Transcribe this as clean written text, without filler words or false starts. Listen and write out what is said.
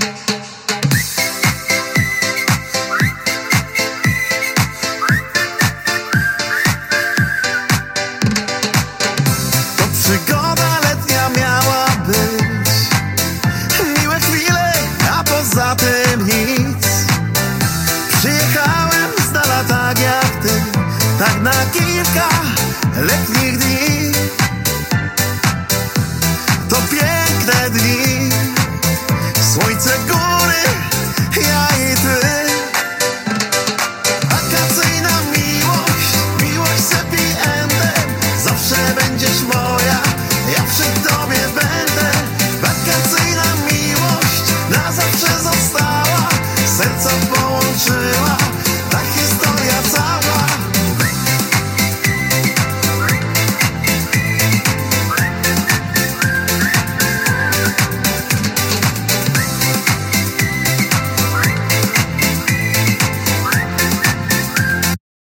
Przygoda letnia miała być, miłe chwile, a poza tym nic. Przyjechałem z dala tak jak ty, tak na kilka letnich